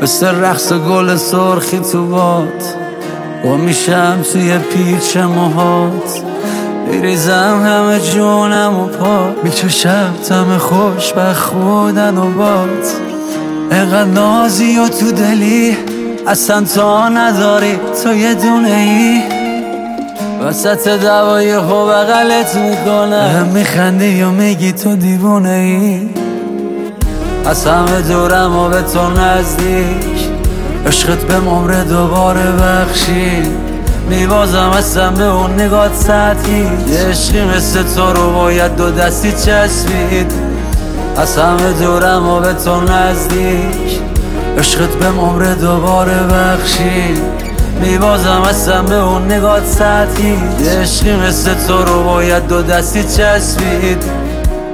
مثل رقص گل سرخی تو باد و میشم توی پیچ موهات، میریزم همه جونم و پات، میچشم تم خوشبخت بودن و بات. اینقدر نازی و تو دلی اصلا تا نداری، تو یه دونه ای وسط دوای خو بغلت میکنم، میخندی و میگی تو دیوونه ای. از همه دورم و به تو نزدیک، عشقت به عمر دوباره بخشی، میبازم اصلا به اون نگات سطحی، یه عشقی مثل تو رو باید دو دستی چسبید. از همه دورم و به تو نزدیک، عشقت به عمر دوباره بخشی، میبازم اصلا به اون نگات سطحی، یه عشقی مثل تو رو باید دو دستی چسبید.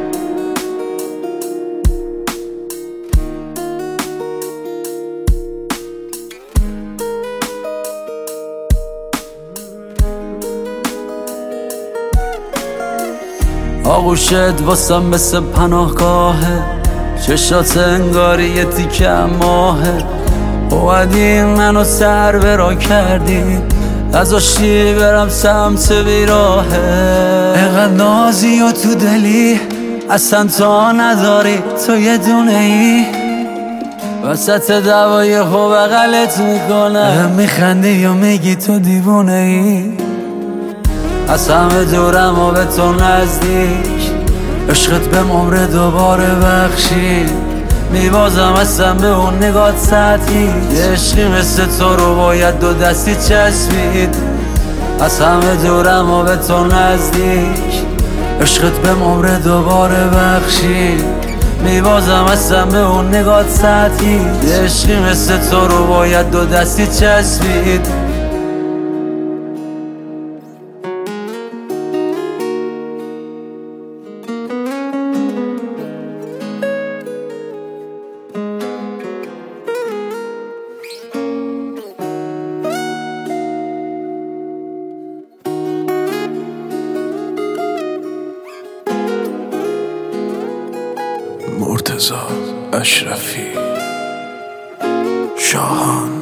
آغوشت واسم مثل پناهگاهه، چشات انگاری یه تیکه ماهه، اومدی منو سر برا کردی، نذاشتی برم سمت بیراهه. اینقدر نازی و تو دلی اصلا تا نداری، تو یه دونه ای وسط دوای خو بغلت میکنم، میخندی و میگی تو دیوونه ای. از همه دورم و به تو نزدیک، عشقت به عمر دوباره بخشی، میبازم اصلا به اون نگات سطحی، یه عشقی مثل تو رو باید دو دستی چسبید. از همه دورم و به تو نزدیک، عشقت به عمر دوباره بخشی، میبازم اصلا به اون نگات سطحی، یه عشقی مثل تو رو باید دو دستی چسبید. مرتضی اشرفی شاهان.